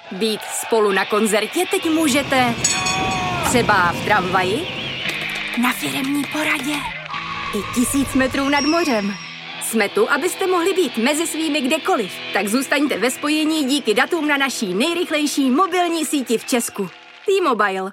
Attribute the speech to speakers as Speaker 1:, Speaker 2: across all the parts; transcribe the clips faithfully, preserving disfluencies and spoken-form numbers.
Speaker 1: Být spolu na koncertě teď můžete třeba v tramvaji, na firemní poradě i tisíc metrů nad mořem. Jsme tu, abyste mohli být mezi svými kdekoliv, tak zůstaňte ve spojení díky datům na naší nejrychlejší mobilní síti v Česku. T-Mobile.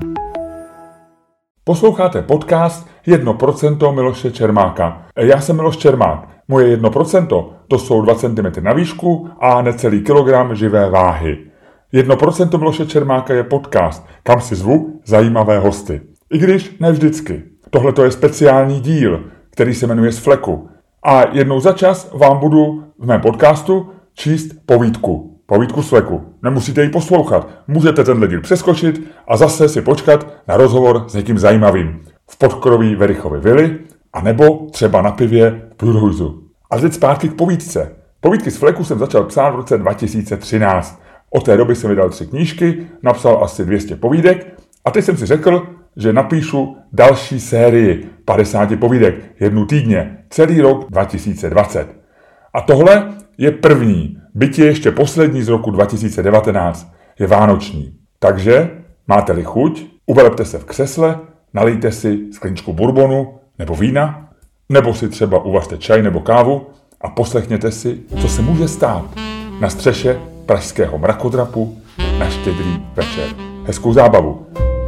Speaker 2: Posloucháte podcast jedno procento Miloše Čermáka. Já jsem Miloš Čermák. Moje jedno procento to jsou dva centimetry na výšku a necelý kilogram živé váhy. jedno procento Miloše Čermáka je podcast, kam si zvu zajímavé hosty. I když ne vždycky. Tohle to je speciální díl, který se jmenuje Z fleku. A jednou za čas vám budu v mém podcastu číst povídku. Povídku z fleku. Nemusíte ji poslouchat. Můžete tenhle díl přeskočit a zase si počkat na rozhovor s někým zajímavým. V podkroví Verichovy vily, anebo třeba na pivě v Purhuizu. A teď zpátky k povídce. Povídky z fleku jsem začal psát v roce dva tisíce třináct. Od té doby jsem vydal tři knížky, napsal asi dvě stě povídek a teď jsem si řekl, že napíšu další sérii padesáti povídek, jednu týdně, celý rok dva tisíce dvacet. A tohle je první, byť je ještě poslední z roku dva tisíce devatenáct, je vánoční. Takže máte-li chuť, uvelepte se v křesle, nalijte si skleničku bourbonu nebo vína, nebo si třeba uvařte čaj nebo kávu a poslechněte si, co se může stát na střeše pražského mrakodrapu na Štědrý večer. Hezkou zábavu.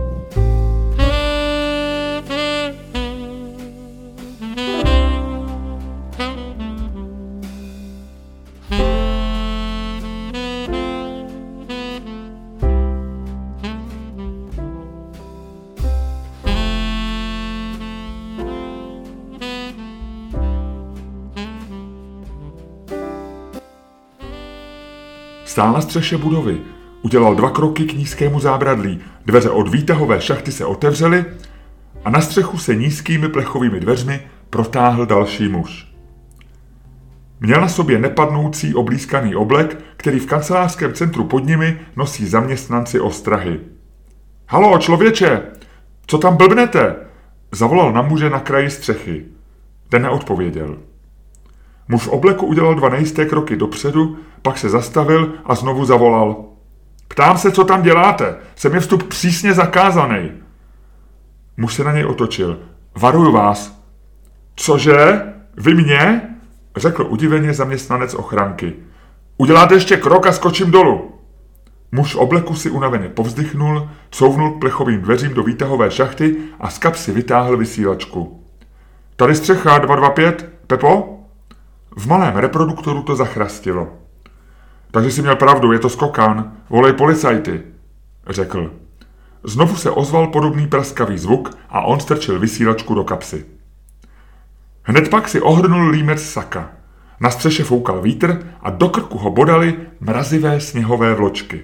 Speaker 2: Stál na střeše budovy, udělal dva kroky k nízkému zábradlí, dveře od výtahové šachty se otevřely a na střechu se nízkými plechovými dveřmi protáhl další muž. Měl na sobě nepadnoucí oblízkaný oblek, který v kancelářském centru pod nimi nosí zaměstnanci ostrahy. Halo, člověče, co tam blbnete? Zavolal na muže na kraji střechy. Ten neodpověděl. Muž v obleku udělal dva nejisté kroky dopředu, pak se zastavil a znovu zavolal. Ptám se, co tam děláte, sem je vstup přísně zakázaný. Muž se na něj otočil. Varuju vás. Cože? Vy mě? Řekl udiveně zaměstnanec ochranky. Uděláte ještě krok a skočím dolů. Muž v obleku si unaveně povzdychnul, couvnul k plechovým dveřím do výtahové šachty a z kapsy vytáhl vysílačku. Tady střecha dva dva pět, Pepo? V malém reproduktoru to zachrastilo. Takže jsi měl pravdu, je to skokan, volej policajty, řekl. Znovu se ozval podobný praskavý zvuk a on strčil vysílačku do kapsy. Hned pak si ohrnul límec saka. Na střeše foukal vítr a do krku ho bodaly mrazivé sněhové vločky.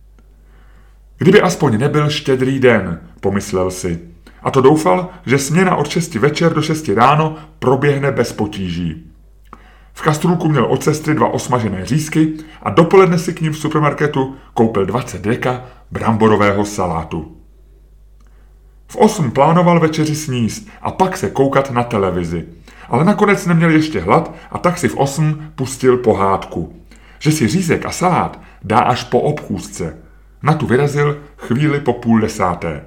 Speaker 2: Kdyby aspoň nebyl štědrý den, pomyslel si. A to doufal, že směna od šesti večer do šesti ráno proběhne bez potíží. V kastrůlku měl od sestry dva osmažené řízky a dopoledne si k ním v supermarketu koupil dvacet deka bramborového salátu. V osm plánoval večeři sníst a pak se koukat na televizi. Ale nakonec neměl ještě hlad a tak si v osm pustil pohádku. Že si řízek a salát dá až po obchůzce. Na tu vyrazil chvíli po půl desáté.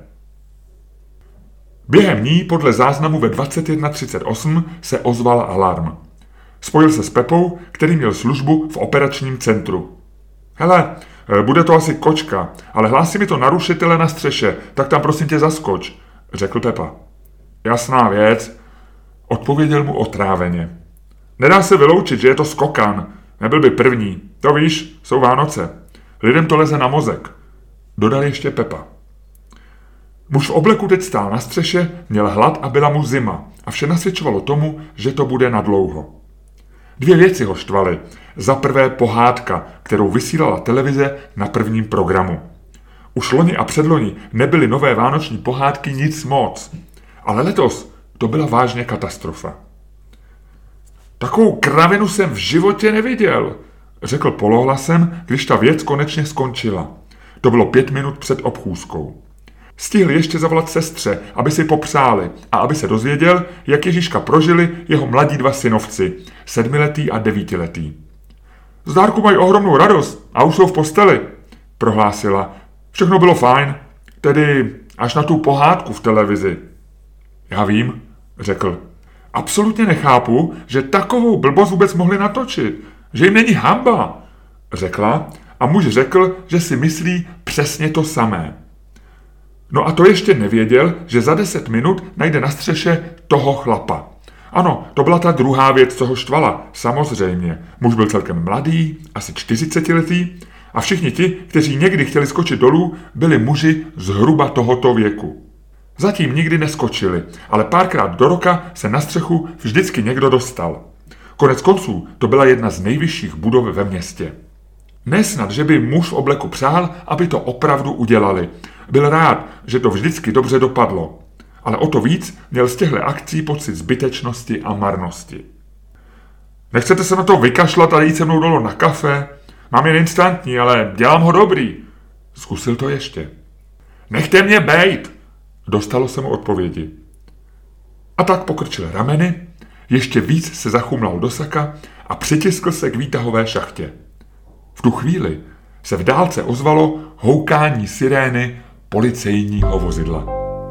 Speaker 2: Během ní podle záznamu ve dvacet jedna třicet osm se ozval alarm. Spojil se s Pepou, který měl službu v operačním centru. Hele, bude to asi kočka, ale hlásí mi to narušitele na střeše, tak tam prosím tě zaskoč, řekl Pepa. Jasná věc, odpověděl mu otráveně. Nedá se vyloučit, že je to skokan, nebyl by první, to víš, jsou Vánoce. Lidem to leze na mozek, dodal ještě Pepa. Muž v obleku teď stál na střeše, měl hlad a byla mu zima a vše nasvědčovalo tomu, že to bude nadlouho. Dvě věci ho štvaly. Za prvé pohádka, kterou vysílala televize na prvním programu. Už loni a předloni nebyly nové vánoční pohádky nic moc. Ale letos to byla vážně katastrofa. Takovou kravinu jsem v životě neviděl, řekl polohlasem, když ta věc konečně skončila. To bylo pět minut před obchůzkou. Stihl ještě zavolat sestře, aby si popřáli a aby se dozvěděl, jak Ježíška prožili jeho mladí dva synovci, sedmiletý a devítiletý. Z dárku mají ohromnou radost a už jsou v posteli, prohlásila. Všechno bylo fajn, tedy až na tu pohádku v televizi. Já vím, řekl. Absolutně nechápu, že takovou blbost vůbec mohli natočit, že jim není hanba, řekla a muž řekl, že si myslí přesně to samé. No a to ještě nevěděl, že za deset minut najde na střeše toho chlapa. Ano, to byla ta druhá věc, co ho štvala, samozřejmě. Muž byl celkem mladý, asi čtyřicetiletý, a všichni ti, kteří někdy chtěli skočit dolů, byli muži zhruba tohoto věku. Zatím nikdy neskočili, ale párkrát do roka se na střechu vždycky někdo dostal. Konec konců to byla jedna z nejvyšších budov ve městě. Nesnad, že by muž v obleku přál, aby to opravdu udělali. Byl rád, že to vždycky dobře dopadlo. Ale o to víc měl z těchto akcí pocit zbytečnosti a marnosti. Nechcete se na to vykašlat a jít se mnou dolů na kafe? Mám jen instantní, ale dělám ho dobrý. Zkusil to ještě. Nechte mě bejt, dostalo se mu odpovědi. A tak pokrčil rameny, ještě víc se zachumlal do saka a přitiskl se k výtahové šachtě. V tu chvíli se v dálce ozvalo houkání sirény policejního vozidla.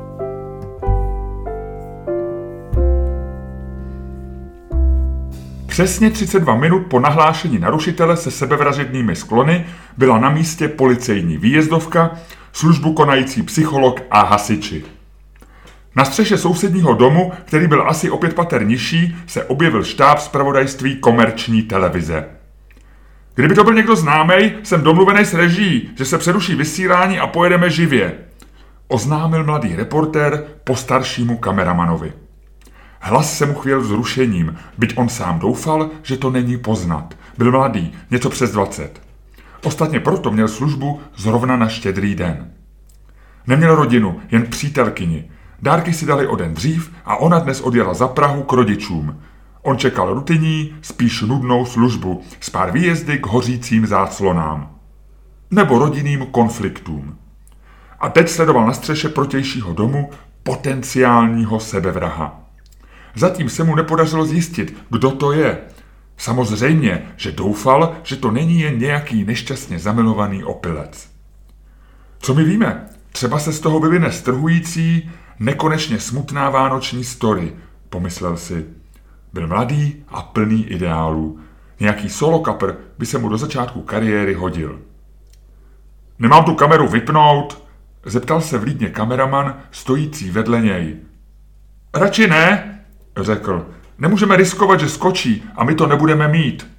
Speaker 2: Přesně třicet dva minut po nahlášení narušitele se sebevražednými sklony byla na místě policejní výjezdovka, službu konající psycholog a hasiči. Na střeše sousedního domu, který byl asi o pět pater nižší, se objevil štáb zpravodajství komerční televize. Kdyby to byl někdo známej, jsem domluvený s režií, že se přeruší vysílání a pojedeme živě, oznámil mladý reportér postaršímu kameramanovi. Hlas se mu chvěl vzrušením, byť on sám doufal, že to není poznat. Byl mladý, něco přes dvacet. Ostatně proto měl službu zrovna na Štědrý den. Neměl rodinu, jen přítelkyni. Dárky si dali o den dřív a ona dnes odjela za Prahu k rodičům. On čekal rutinní, spíš nudnou službu s pár výjezdy k hořícím záclonám. Nebo rodinným konfliktům. A teď sledoval na střeše protějšího domu potenciálního sebevraha. Zatím se mu nepodařilo zjistit, kdo to je. Samozřejmě, že doufal, že to není jen nějaký nešťastně zamilovaný opilec. Co my víme? Třeba se z toho vyvine strhující, nekonečně smutná vánoční story, pomyslel si. Byl mladý a plný ideálů. Nějaký solokapr by se mu do začátku kariéry hodil. Nemám tu kameru vypnout? Zeptal se vlídně kameraman, stojící vedle něj. Radši ne, řekl. Nemůžeme riskovat, že skočí a my to nebudeme mít.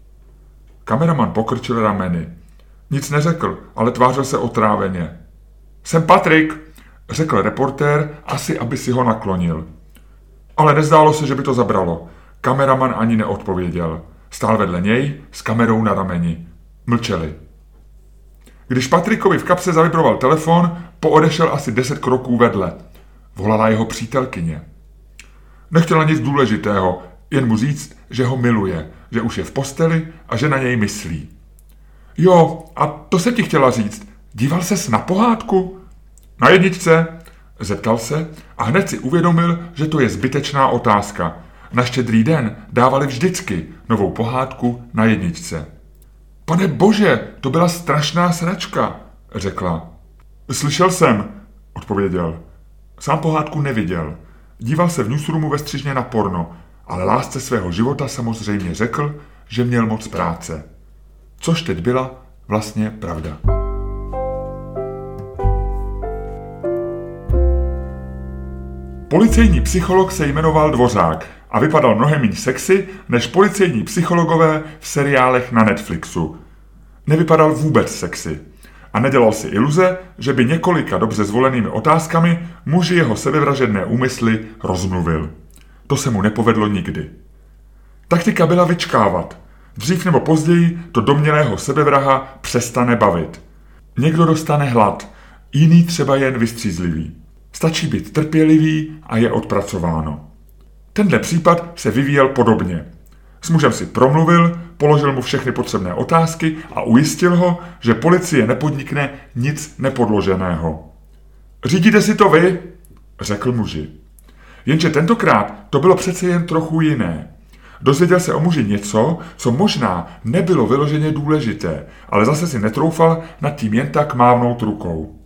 Speaker 2: Kameraman pokrčil rameny. Nic neřekl, ale tvářil se otráveně. Jsem Patrik, řekl reportér, asi aby si ho naklonil. Ale nezdálo se, že by to zabralo. Kameraman ani neodpověděl. Stál vedle něj s kamerou na rameni. Mlčeli. Když Patrikovi v kapse zavibroval telefon, poodešel asi deset kroků vedle. Volala jeho přítelkyně. Nechtěla nic důležitého, jen mu říct, že ho miluje, že už je v posteli a že na něj myslí. Jo, a to se ti chtěla říct. Díval ses na pohádku? Na jedničce, zeptal se a hned si uvědomil, že to je zbytečná otázka. Na Štědrý den dávali vždycky novou pohádku na jedničce. Pane bože, to byla strašná sračka, řekla. Slyšel jsem, odpověděl. Sám pohádku neviděl. Díval se v newsroomu ve střižně na porno, ale lásce svého života samozřejmě řekl, že měl moc práce. Což teď byla vlastně pravda. Policejní psycholog se jmenoval Dvořák a vypadal mnohem méně sexy než policejní psychologové v seriálech na Netflixu. Nevypadal vůbec sexy a nedělal si iluze, že by několika dobře zvolenými otázkami muži jeho sebevražedné úmysly rozmluvil. To se mu nepovedlo nikdy. Taktika byla vyčkávat. Dřív nebo později to domnělého sebevraha přestane bavit. Někdo dostane hlad, jiný třeba jen vystřízlivý. Stačí být trpělivý a je odpracováno. Tenhle případ se vyvíjel podobně. S mužem si promluvil, položil mu všechny potřebné otázky a ujistil ho, že policie nepodnikne nic nepodloženého. Řídíte si to vy? Řekl muži. Jenže tentokrát to bylo přece jen trochu jiné. Dozvěděl se o muži něco, co možná nebylo vyloženě důležité, ale zase si netroufal nad tím jen tak mávnout rukou.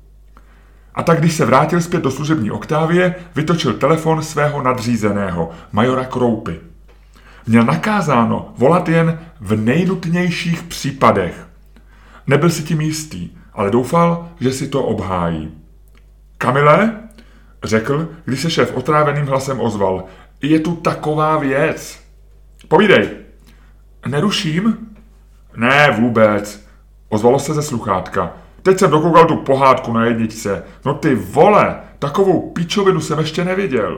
Speaker 2: A tak když se vrátil zpět do služební Oktávie, vytočil telefon svého nadřízeného, majora Kroupy. Měl nakázáno volat jen v nejnutnějších případech. Nebyl si tím jistý, ale doufal, že si to obhájí. Kamile, řekl, když se šéf otráveným hlasem ozval, je tu taková věc. Povídej. Neruším? Ne, vůbec, ozvalo se ze sluchátka. Teď jsem dokoukal tu pohádku na jedničce. No ty vole, takovou píčovinu jsem ještě neviděl.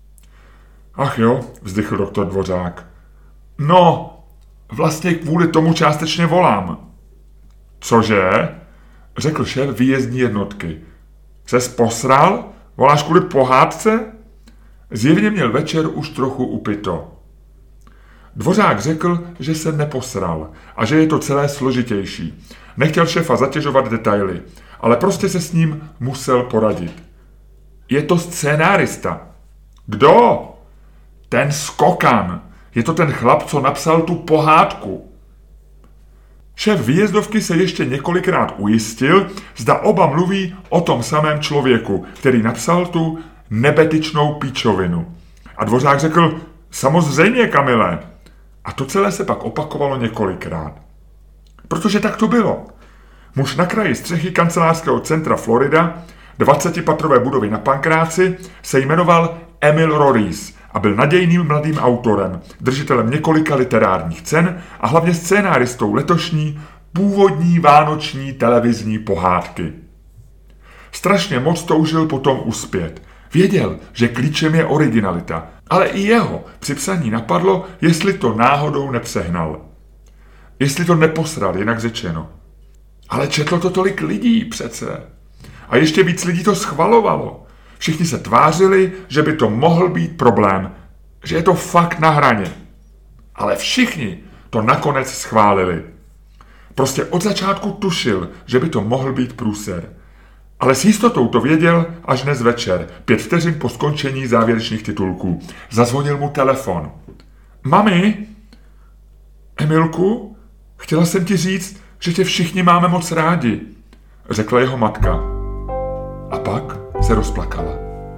Speaker 2: Ach jo, vzdychl doktor Dvořák. No, vlastně kvůli tomu částečně volám. Cože? Řekl šéf výjezdní jednotky. Ses posral? Voláš kvůli pohádce? Zjevně měl večer už trochu upito. Dvořák řekl, že se neposral a že je to celé složitější. Nechtěl šéfa zatěžovat detaily, ale prostě se s ním musel poradit. Je to scénárista. Kdo? Ten Skokan. Je to ten chlap, co napsal tu pohádku. Šéf výjezdovky se ještě několikrát ujistil, zda oba mluví o tom samém člověku, který napsal tu nebetyčnou píčovinu. A Dvořák řekl, samozřejmě, Kamile. A to celé se pak opakovalo několikrát. Protože tak to bylo. Muž na kraji střechy kancelářského centra Florida, dvacetipatrové budovy na Pankráci, se jmenoval Emil Roriz a byl nadějným mladým autorem, držitelem několika literárních cen a hlavně scénáristou letošní původní vánoční televizní pohádky. Strašně moc toužil potom uspět. Věděl, že klíčem je originalita, ale i jeho při psaní napadlo, jestli to náhodou nepřehnal. Jestli to neposral, jinak řečeno. Ale četlo to tolik lidí přece. A ještě víc lidí to schvalovalo. Všichni se tvářili, že by to mohl být problém, že je to fakt na hraně. Ale všichni to nakonec schválili. Prostě od začátku tušil, že by to mohl být průser. Ale s jistotou to věděl až dnes večer, pět vteřin po skončení závěrečných titulků. Zazvonil mu telefon. Mami? Emilku? Chtěla jsem ti říct, že tě všichni máme moc rádi, řekla jeho matka. A pak se rozplakala.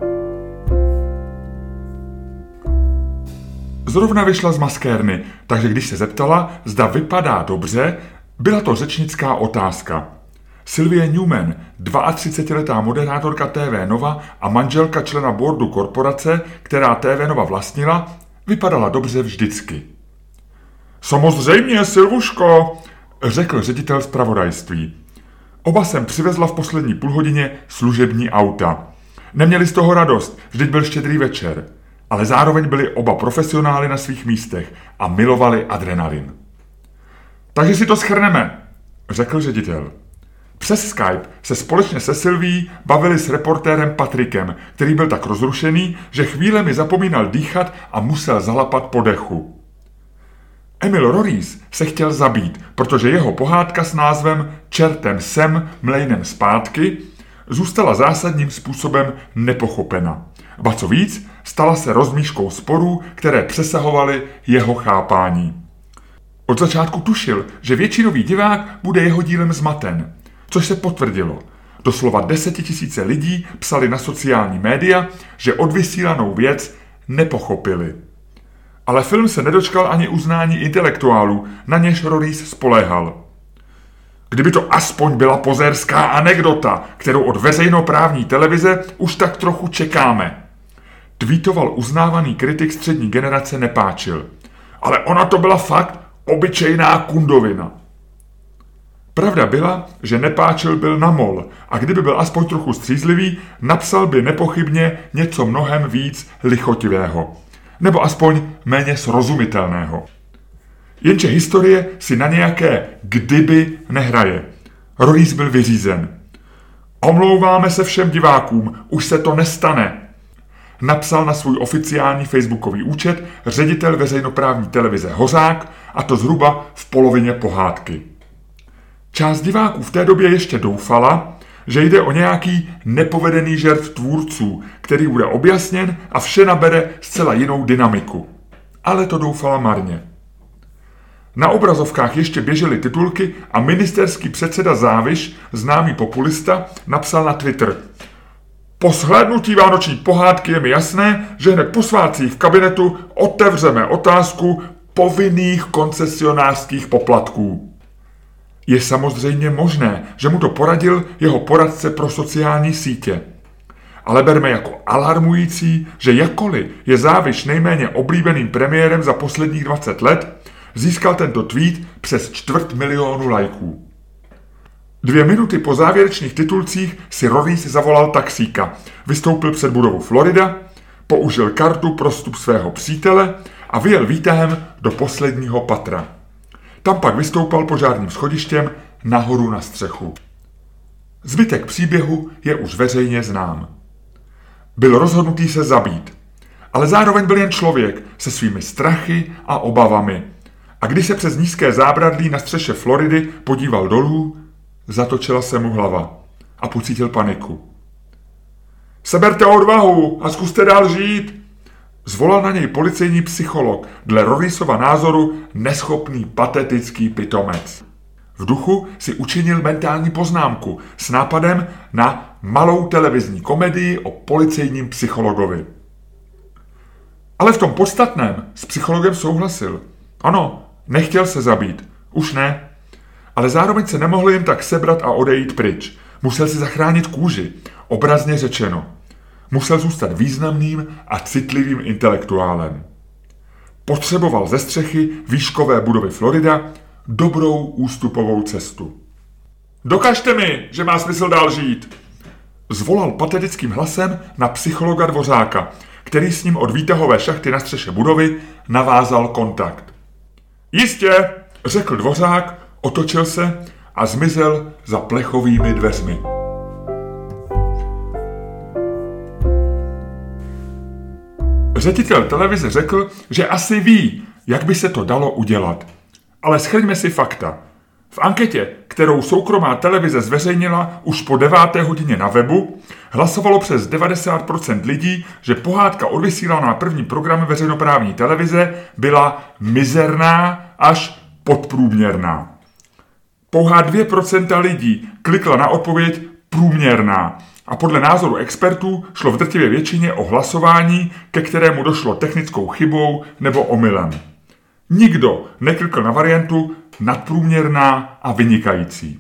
Speaker 2: Zrovna vyšla z maskérny, takže když se zeptala, zda vypadá dobře, byla to řečnická otázka. Sylvie Newman, třicetiletá moderátorka T V Nova a manželka člena boardu korporace, která T V Nova vlastnila, vypadala dobře vždycky. Samozřejmě, Silvuško, řekl ředitel zpravodajství. Oba jsem přivezla v poslední půlhodině služební auta. Neměli z toho radost, vždyť byl štědrý večer, ale zároveň byli oba profesionály na svých místech a milovali adrenalin. Takže si to shrneme, řekl ředitel. Přes Skype se společně se Sylví bavili s reportérem Patrikem, který byl tak rozrušený, že chvílemi zapomínal dýchat a musel zalapat po dechu. Emil Roriz se chtěl zabít, protože jeho pohádka s názvem Čertem sem, mlejnem zpátky zůstala zásadním způsobem nepochopena. Ba co víc, stala se rozmíškou sporů, které přesahovaly jeho chápání. Od začátku tušil, že většinový divák bude jeho dílem zmaten, což se potvrdilo. Doslova desetitisíce lidí psali na sociální média, že odvysílanou věc nepochopili. Ale film se nedočkal ani uznání intelektuálů, na něž Roriz spoléhal. Kdyby to aspoň byla pozérská anekdota, kterou od veřejnoprávní televize už tak trochu čekáme. Tweetoval uznávaný kritik střední generace Nepáčil. Ale ona to byla fakt obyčejná kundovina. Pravda byla, že Nepáčil byl na mol a kdyby byl aspoň trochu střízlivý, napsal by nepochybně něco mnohem víc lichotivého. Nebo aspoň méně srozumitelného. Jenže historie si na nějaké kdyby nehraje. Roriz byl vyřízen. Omlouváme se všem divákům, už se to nestane. Napsal na svůj oficiální facebookový účet ředitel veřejnoprávní televize Hořák, a to zhruba v polovině pohádky. Část diváků v té době ještě doufala, že jde o nějaký nepovedený žert tvůrců, který bude objasněn a vše nabere zcela jinou dynamiku. ale to doufala marně. Na obrazovkách ještě běžely titulky a ministerský předseda Záviš, známý populista, napsal na Twitter: Po shlédnutí vánoční pohádky je mi jasné, že hned po svátcích v kabinetu otevřeme otázku povinných koncesionářských poplatků. Je samozřejmě možné, že mu to poradil jeho poradce pro sociální sítě. Ale berme jako alarmující, že jakkoliv je Záviš nejméně oblíbeným premiérem za posledních dvacet let, získal tento tweet přes čtvrt milionu lajků. Dvě minuty po závěrečných titulcích si Rorís zavolal taxíka, vystoupil před budovu Florida, použil kartu pro vstup svého přítele a vyjel výtahem do posledního patra. Tam pak vystoupal požárním schodištěm nahoru na střechu. Zbytek příběhu je už veřejně znám. Byl rozhodnutý se zabít, ale zároveň byl jen člověk se svými strachy a obavami. A když se přes nízké zábradlí na střeše Floridy podíval dolů, zatočila se mu hlava a pocítil paniku. Seberte odvahu a zkuste dál žít, zvolal na něj policejní psycholog, dle Rorísova názoru neschopný patetický pitomec. V duchu si učinil mentální poznámku s nápadem na malou televizní komedii o policejním psychologovi. Ale v tom podstatném s psychologem souhlasil. Ano, nechtěl se zabít, už ne, ale zároveň se nemohl jen tak sebrat a odejít pryč. Musel si zachránit kůži, obrazně řečeno. Musel zůstat významným a citlivým intelektuálem. Potřeboval ze střechy výškové budovy Florida dobrou ústupovou cestu. Dokažte mi, že má smysl dál žít, zvolal patetickým hlasem na psychologa Dvořáka, který s ním od výtahové šachty na střeše budovy navázal kontakt. Jistě, řekl Dvořák, otočil se a zmizel za plechovými dveřmi. Ředitel televize řekl, že asi ví, jak by se to dalo udělat. Ale shrňme si fakta. V anketě, kterou soukromá televize zveřejnila už po deváté hodině na webu, hlasovalo přes devadesát procent lidí, že pohádka odvysílaná na prvním programu veřejnoprávní televize byla mizerná až podprůměrná. Pouhá dvě procenta lidí klikla na odpověď průměrná a podle názoru expertů šlo v drtivé většině o hlasování, ke kterému došlo technickou chybou nebo omylem. Nikdo neklikl na variantu nadprůměrná a vynikající.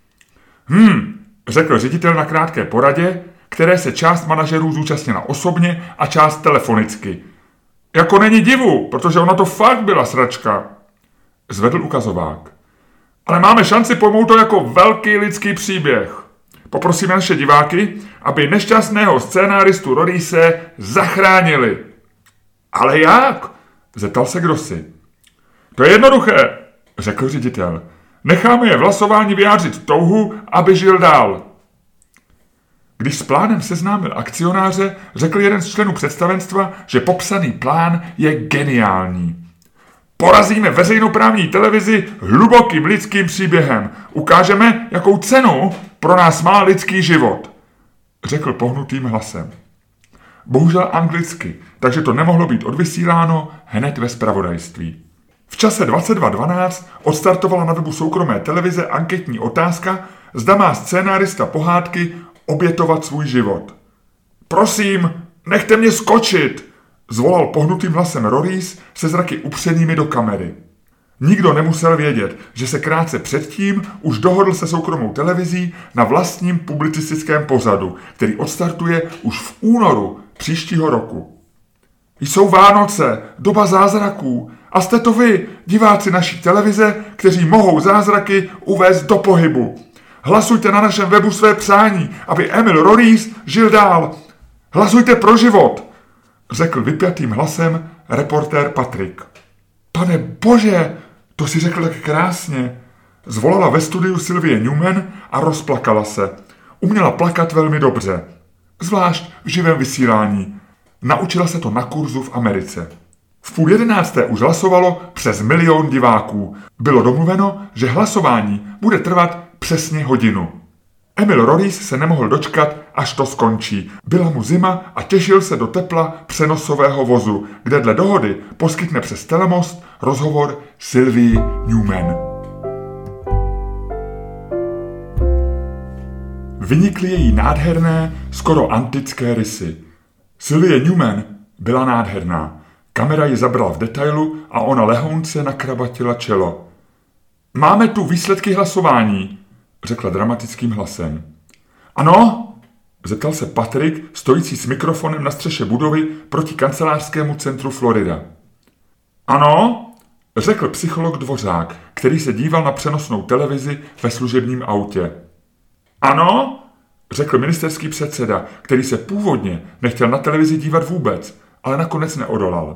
Speaker 2: Hm, řekl ředitel na krátké poradě, které se část manažerů zúčastnila osobně a část telefonicky. Jako není divu, protože ona to fakt byla sračka, zvedl ukazovák. Ale máme šanci pojmout to jako velký lidský příběh. Poprosíme naše diváky, aby nešťastného scénáristu Roríse zachránili. Ale jak? Zeptal se kdosi. To je jednoduché, řekl ředitel. Necháme je v hlasování vyjádřit touhu, aby žil dál. Když s plánem seznámil akcionáře, řekl jeden z členů představenstva, že popsaný plán je geniální. Porazíme veřejnoprávní televizi hlubokým lidským příběhem. Ukážeme, jakou cenu pro nás má lidský život, řekl pohnutým hlasem. Bohužel anglicky, takže to nemohlo být odvysíláno hned ve zpravodajství. V čase dvacet dva dvanáct odstartovala na webu soukromé televize anketní otázka, zda má scénárista pohádky obětovat svůj život. Prosím, nechte mě skočit, zvolal pohnutým hlasem Rorís se zraky upřenými do kamery. Nikdo nemusel vědět, že se krátce předtím už dohodl se soukromou televizí na vlastním publicistickém pořadu, který odstartuje už v únoru příštího roku. Jsou Vánoce, doba zázraků a jste to vy, diváci naší televize, kteří mohou zázraky uvést do pohybu. Hlasujte na našem webu své přání, aby Emil Rorís žil dál. Hlasujte pro život, řekl vypjatým hlasem reportér Patrik. Pane bože, to si řekl tak krásně, zvolala ve studiu Sylvie Newman a rozplakala se. Uměla plakat velmi dobře, zvlášť v živém vysílání. Naučila se to na kurzu v Americe. V půl jedenácté už hlasovalo přes milion diváků. Bylo domluveno, že hlasování bude trvat přesně hodinu. Emil Rorys se nemohl dočkat, až to skončí. Byla mu zima a těšil se do tepla přenosového vozu, kde dle dohody poskytne přes telemost rozhovor Sylvie Newman. Vynikly její nádherné, skoro antické rysy. Sylvie Newman byla nádherná. Kamera ji zabrala v detailu a ona lehounce nakrabatila čelo. Máme tu výsledky hlasování, řekla dramatickým hlasem. Ano? Zeptal se Patrik, stojící s mikrofonem na střeše budovy proti kancelářskému centru Florida. Ano? Řekl psycholog Dvořák, který se díval na přenosnou televizi ve služebním autě. Ano? Řekl ministerský předseda, který se původně nechtěl na televizi dívat vůbec, ale nakonec neodolal.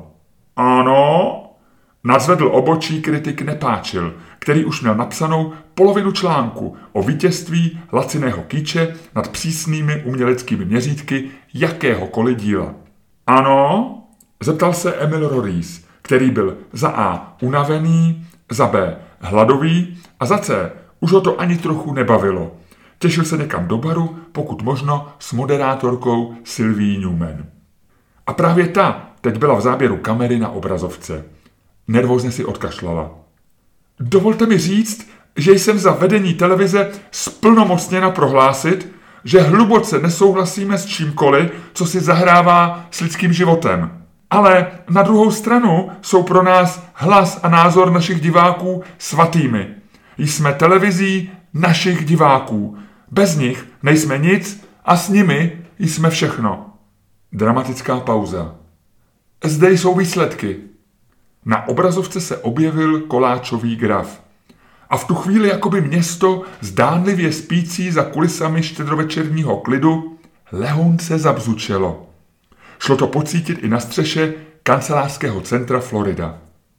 Speaker 2: Ano? Nadzvedl obočí kritik Nepáčil, který už měl napsanou polovinu článku o vítězství laciného kýče nad přísnými uměleckými měřítky jakéhokoliv díla. Ano? Zeptal se Emil Rorys, který byl za A unavený, za B hladový a za C už ho to ani trochu nebavilo. Těšil se někam do baru, pokud možno s moderátorkou Sylvie Newman. A právě ta teď byla v záběru kamery na obrazovce. Nervózně si odkašlala. Dovolte mi říct, že jsem za vedení televize splnomocněna prohlásit, že hluboce nesouhlasíme s čímkoliv, co si zahrává s lidským životem. Ale na druhou stranu jsou pro nás hlas a názor našich diváků svatými. Jsme televizí našich diváků. Bez nich nejsme nic a s nimi jsme všechno. Dramatická pauza. Zde jsou výsledky. Na obrazovce se objevil koláčový graf. A v tu chvíli jakoby město, zdánlivě spící za kulisami štědrovečerního klidu, lehonce zabzučelo. Šlo to pocítit i na střeše kancelářského centra Florida.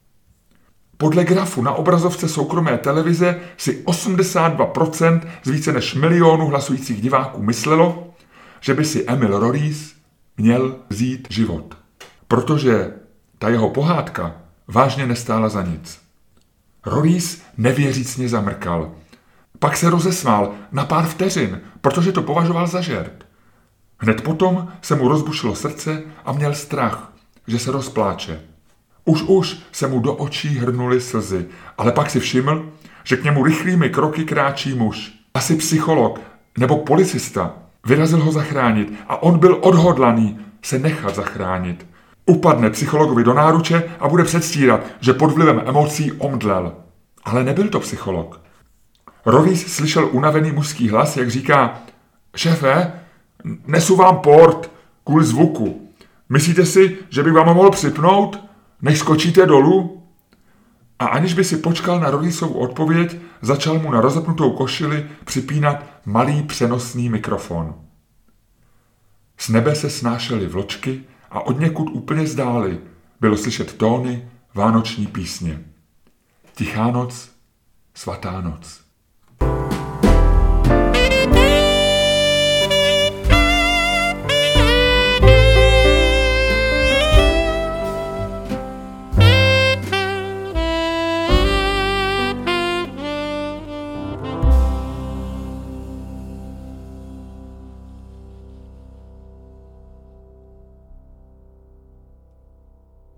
Speaker 2: Podle grafu na obrazovce soukromé televize si osmdesát dva procent z více než milionu hlasujících diváků myslelo, že by si Emil Rorys měl vzít život. Protože ta jeho pohádka vážně nestála za nic. Rorys nevěřícně zamrkal. Pak se rozesmál na pár vteřin, protože to považoval za žert. Hned potom se mu rozbušilo srdce a měl strach, že se rozpláče. Už už se mu do očí hrnuly slzy, ale pak si všiml, že k němu rychlými kroky kráčí muž. Asi psycholog nebo policista. Vyrazil ho zachránit a on byl odhodlaný se nechat zachránit. Upadne psychologovi do náruče a bude předstírat, že pod vlivem emocí omdlel. Ale nebyl to psycholog. Rorys slyšel unavený mužský hlas, jak říká: šéfe, nesu vám port kvůli zvuku. Myslíte si, že bych vám ho mohl připnout, než skočíte dolů? A aniž by si počkal na Rorysovu odpověď, začal mu na rozepnutou košili připínat malý přenosný mikrofon. Z nebe se snášely vločky a odněkud úplně zdáli bylo slyšet tóny vánoční písně. Tichá noc, svatá noc.